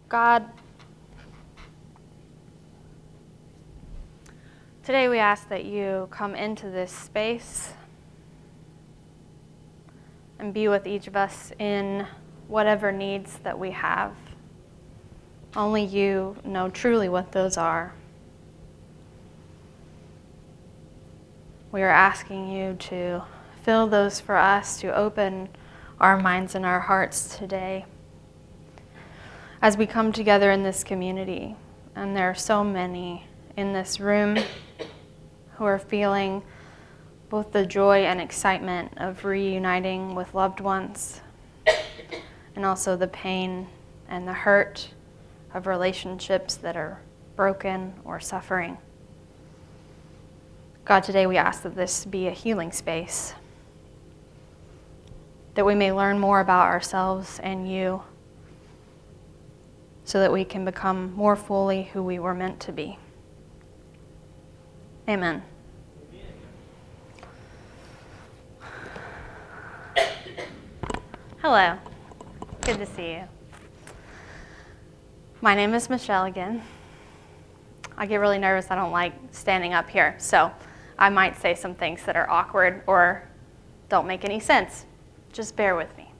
God, today we ask that you come into this space and be with each of us in whatever needs that we have. Only you know truly what those are. We are asking you to fill those for us, to open our minds and our hearts today as we come together in this community. And there are so many in this room who are feeling both the joy and excitement of reuniting with loved ones, and also the pain and the hurt of relationships that are broken or suffering. God, today we ask that this be a healing space, that we may learn more about ourselves and you, so that we can become more fully who we were meant to be. Amen. Hello. Good to see you. My name is Michelle again. I get really nervous. I don't like standing up here, so I might say some things that are awkward or don't make any sense. Just bear with me.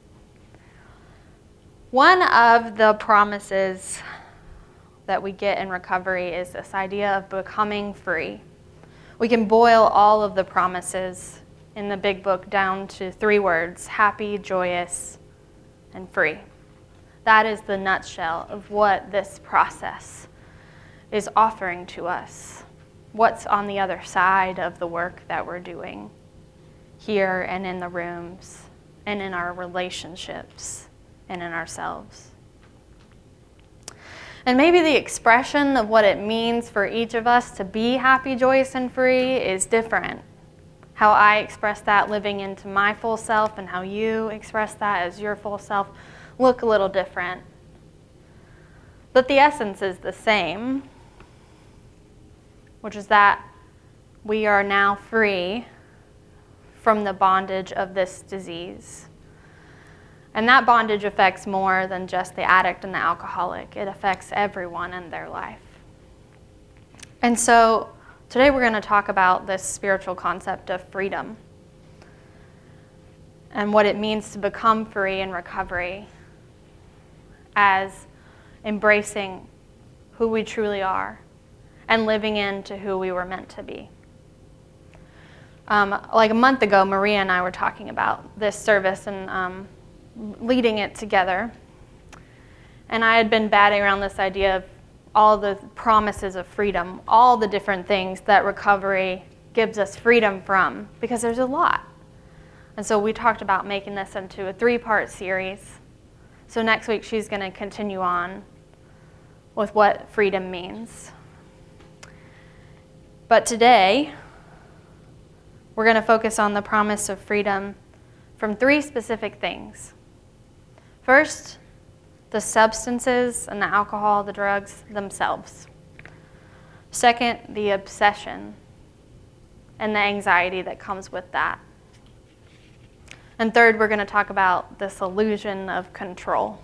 One of the promises that we get in recovery is this idea of becoming free. We can boil all of the promises in the big book down to 3 words: happy, joyous, and free. That is the nutshell of what this process is offering to us. What's on the other side of the work that we're doing here and in the rooms and in our relationships and in ourselves. And maybe the expression of what it means for each of us to be happy, joyous, and free is different. How I express that living into my full self and how you express that as your full self look a little different. But the essence is the same, which is that we are now free from the bondage of this disease. And that bondage affects more than just the addict and the alcoholic. It affects everyone in their life. And so today we're going to talk about this spiritual concept of freedom and what it means to become free in recovery as embracing who we truly are and living into who we were meant to be. Like a month ago, Maria and I were talking about this service and leading it together. And I had been batting around this idea of all the promises of freedom, all the different things that recovery gives us freedom from, because there's a lot. And so we talked about making this into a 3-part series. So next week she's going to continue on with what freedom means. But today, we're going to focus on the promise of freedom from 3 specific things. First, the substances and the alcohol, the drugs themselves. Second, the obsession and the anxiety that comes with that. And third, we're going to talk about this illusion of control.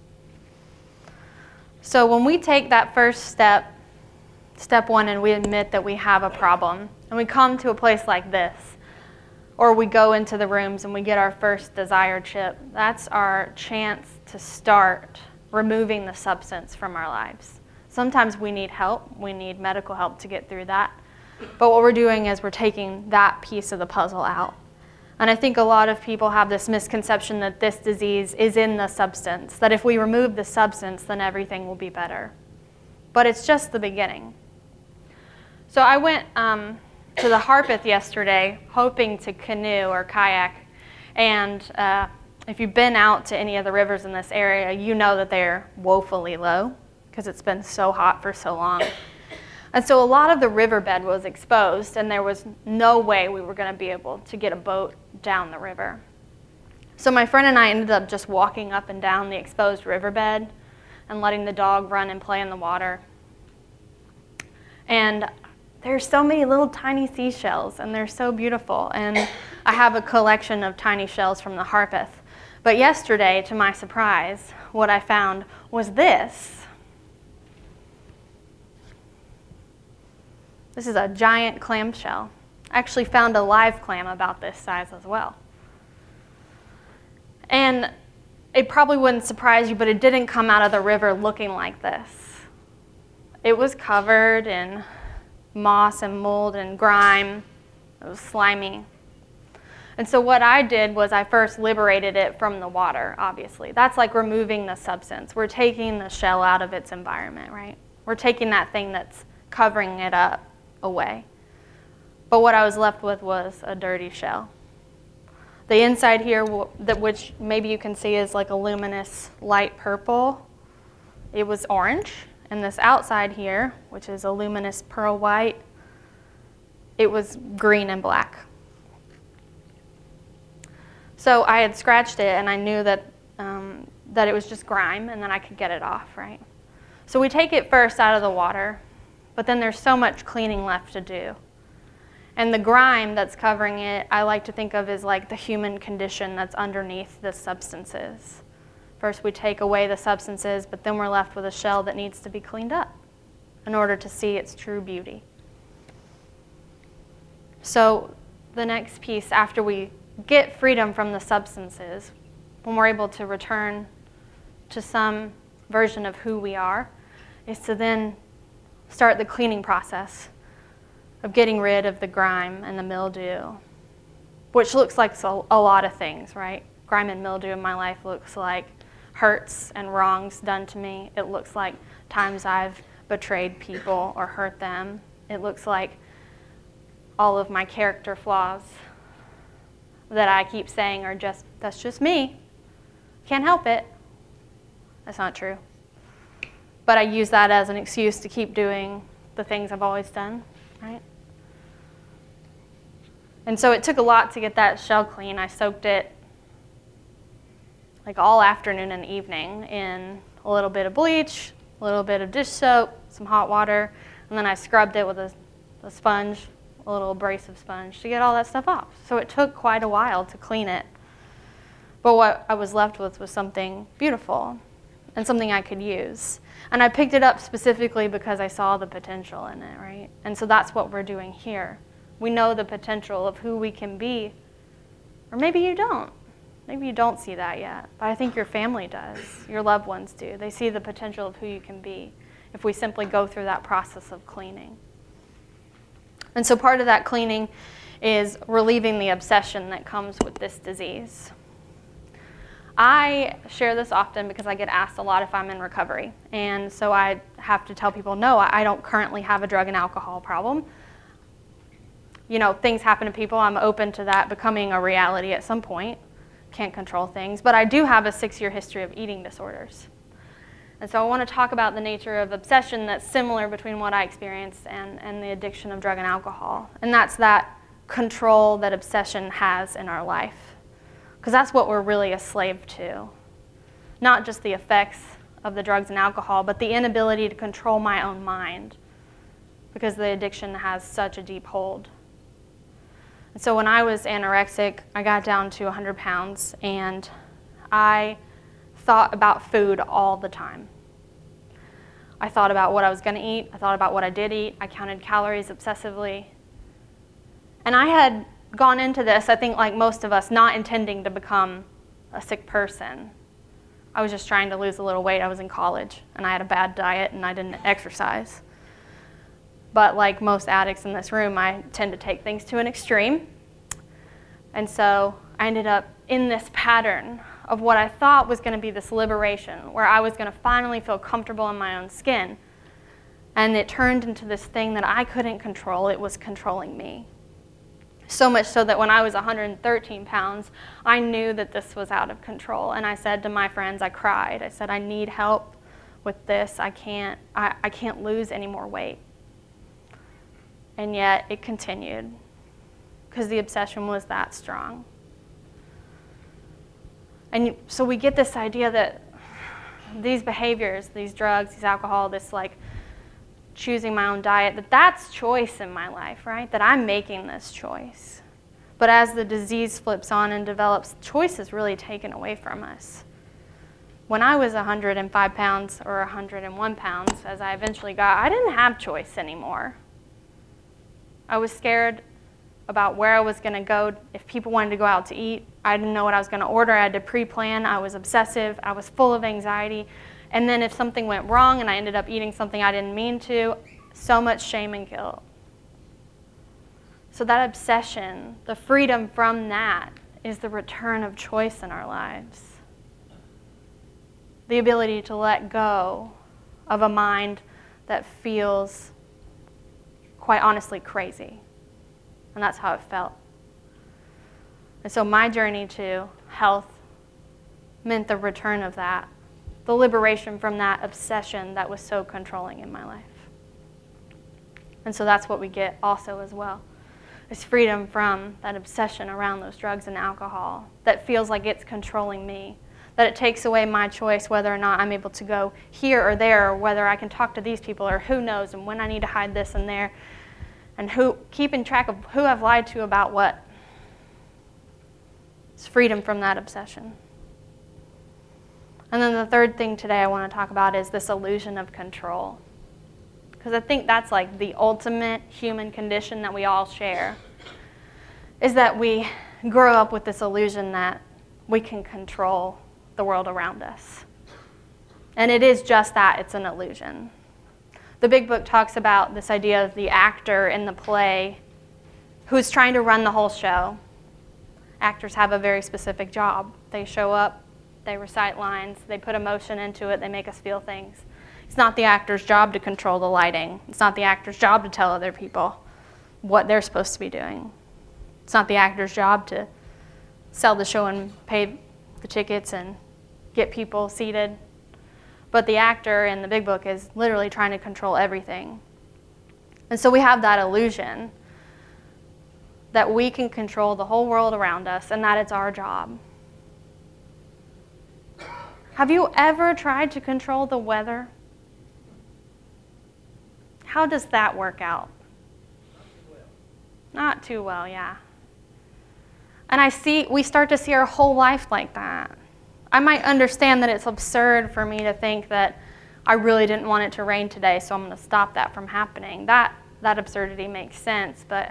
So when we take that first step 1, and we admit that we have a problem, and we come to a place like this, or we go into the rooms and we get our first desire chip, that's our chance to start removing the substance from our lives. Sometimes we need help. We need medical help to get through that. But what we're doing is we're taking that piece of the puzzle out. And I think a lot of people have this misconception that this disease is in the substance, that if we remove the substance, then everything will be better. But it's just the beginning. So I went to the Harpeth yesterday, hoping to canoe or kayak. And if you've been out to any of the rivers in this area, you know that they're woefully low because it's been so hot for so long. And so a lot of the riverbed was exposed, and there was no way we were going to be able to get a boat down the river. So my friend and I ended up just walking up and down the exposed riverbed and letting the dog run and play in the water. And there's so many little tiny seashells, and they're so beautiful. And I have a collection of tiny shells from the Harpeth. But yesterday, to my surprise, what I found was this. This is a giant clamshell. I actually found a live clam about this size as well. And it probably wouldn't surprise you, but it didn't come out of the river looking like this. It was covered in moss and mold and grime. It was slimy. And so what I did was I first liberated it from the water, obviously. That's like removing the substance. We're taking the shell out of its environment, right? We're taking that thing that's covering it up away. But what I was left with was a dirty shell. The inside here, which maybe you can see is like a luminous light purple, it was orange. And this outside here, which is a luminous pearl white, it was green and black. So I had scratched it, and I knew that it was just grime, and then I could get it off, right? So we take it first out of the water, but then there's so much cleaning left to do. And the grime that's covering it, I like to think of as like the human condition that's underneath the substances. First we take away the substances, but then we're left with a shell that needs to be cleaned up in order to see its true beauty. So the next piece, after we get freedom from the substances, when we're able to return to some version of who we are, is to then start the cleaning process of getting rid of the grime and the mildew, which looks like a lot of things, right? Grime and mildew in my life looks like hurts and wrongs done to me. It looks like times I've betrayed people or hurt them. It looks like all of my character flaws that I keep saying are just, that's just me. Can't help it. That's not true. But I use that as an excuse to keep doing the things I've always done, right? And so it took a lot to get that shell clean. I soaked it like all afternoon and evening in a little bit of bleach, a little bit of dish soap, some hot water, and then I scrubbed it with a sponge, a little abrasive sponge, to get all that stuff off. So it took quite a while to clean it. But what I was left with was something beautiful and something I could use. And I picked it up specifically because I saw the potential in it, right? And so that's what we're doing here. We know the potential of who we can be. Or maybe you don't. Maybe you don't see that yet. But I think your family does. Your loved ones do. They see the potential of who you can be if we simply go through that process of cleaning. And so part of that cleaning is relieving the obsession that comes with this disease. I share this often because I get asked a lot if I'm in recovery. And so I have to tell people, no, I don't currently have a drug and alcohol problem. You know, things happen to people. I'm open to that becoming a reality at some point. Can't control things. But I do have a 6-year history of eating disorders. And so I want to talk about the nature of obsession that's similar between what I experienced and the addiction of drug and alcohol. And that's that control that obsession has in our life. Because that's what we're really a slave to. Not just the effects of the drugs and alcohol, but the inability to control my own mind, because the addiction has such a deep hold. And so when I was anorexic, I got down to 100 pounds, and I thought about food all the time. I thought about what I was going to eat. I thought about what I did eat. I counted calories obsessively. And I had gone into this, I think like most of us, not intending to become a sick person. I was just trying to lose a little weight. I was in college, and I had a bad diet, and I didn't exercise. But like most addicts in this room, I tend to take things to an extreme. And so I ended up in this pattern of what I thought was going to be this liberation, where I was going to finally feel comfortable in my own skin. And it turned into this thing that I couldn't control. It was controlling me. So much so that when I was 113 pounds, I knew that this was out of control. And I said to my friends, I cried. I said, I need help with this. I can't lose any more weight. And yet it continued, because the obsession was that strong. And so we get this idea that these behaviors, these drugs, these alcohol, this like choosing my own diet, that's choice in my life, right? That I'm making this choice. But as the disease flips on and develops, choice is really taken away from us. When I was 105 pounds or 101 pounds, as I eventually got, I didn't have choice anymore. I was scared about where I was going to go. If people wanted to go out to eat, I didn't know what I was going to order. I had to pre-plan. I was obsessive. I was full of anxiety. And then if something went wrong and I ended up eating something I didn't mean to, so much shame and guilt. So that obsession, the freedom from that, is the return of choice in our lives. The ability to let go of a mind that feels, quite honestly, crazy. And that's how it felt. And so my journey to health meant the return of that, the liberation from that obsession that was so controlling in my life. And so that's what we get also as well. It's freedom from that obsession around those drugs and alcohol that feels like it's controlling me, that it takes away my choice whether or not I'm able to go here or there, or whether I can talk to these people, or who knows, and when I need to hide this and there, and keeping track of who I've lied to about what. It's freedom from that obsession. And then the third thing today I want to talk about is this illusion of control. Because I think that's like the ultimate human condition that we all share, is that we grow up with this illusion that we can control the world around us. And it is just that, it's an illusion. The Big Book talks about this idea of the actor in the play who's trying to run the whole show. Actors have a very specific job. They show up, they recite lines, they put emotion into it, they make us feel things. It's not the actor's job to control the lighting. It's not the actor's job to tell other people what they're supposed to be doing. It's not the actor's job to sell the show and pay the tickets and get people seated. But the actor in the Big Book is literally trying to control everything. And so we have that illusion that we can control the whole world around us and that it's our job. Have you ever tried to control the weather? How does that work out? Not too well, yeah. And we start to see our whole life like that. I might understand that it's absurd for me to think that I really didn't want it to rain today, so I'm going to stop that from happening. That absurdity makes sense, but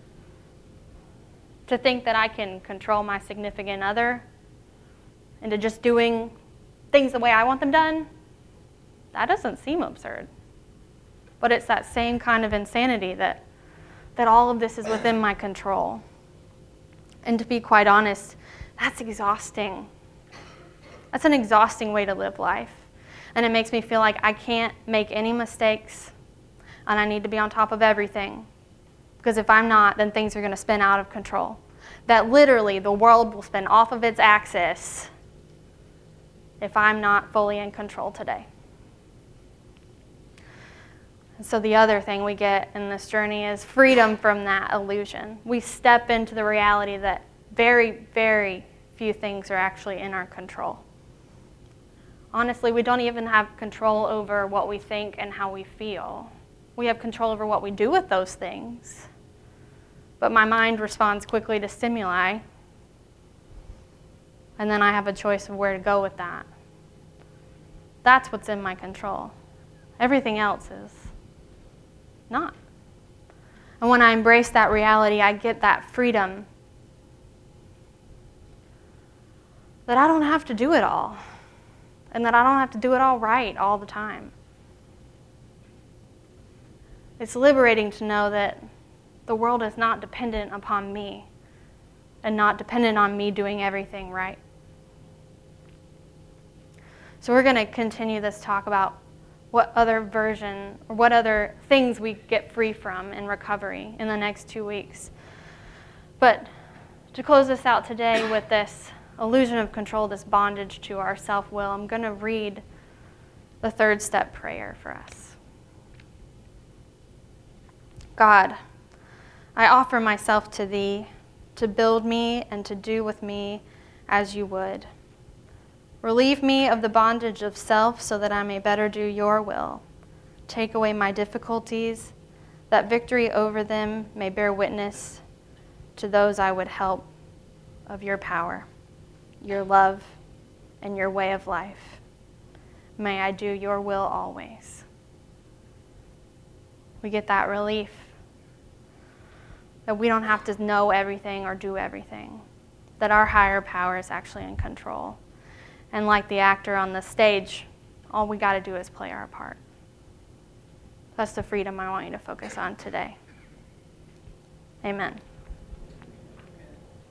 to think that I can control my significant other into just doing things the way I want them done, that doesn't seem absurd. But it's that same kind of insanity that all of this is within my control. And to be quite honest, that's exhausting. That's an exhausting way to live life. And it makes me feel like I can't make any mistakes and I need to be on top of everything. Because if I'm not, then things are going to spin out of control. That literally the world will spin off of its axis if I'm not fully in control today. And so the other thing we get in this journey is freedom from that illusion. We step into the reality that very, very few things are actually in our control. Honestly, we don't even have control over what we think and how we feel. We have control over what we do with those things. But my mind responds quickly to stimuli, and then I have a choice of where to go with that. That's what's in my control. Everything else is not. And when I embrace that reality, I get that freedom that I don't have to do it all, and that I don't have to do it all right all the time. It's liberating to know that the world is not dependent upon me and not dependent on me doing everything right. So we're going to continue this talk about what other things we get free from in recovery in the next 2 weeks. But to close this out today with this illusion of control, this bondage to our self-will, I'm going to read the third step prayer for us. God, I offer myself to Thee to build me and to do with me as You would. Relieve me of the bondage of self so that I may better do Your will. Take away my difficulties, that victory over them may bear witness to those I would help of Your power, Your love, and Your way of life. May I do Your will always. We get that relief that we don't have to know everything or do everything, that our higher power is actually in control. And like the actor on the stage, all we got to do is play our part. That's the freedom I want you to focus on today. Amen.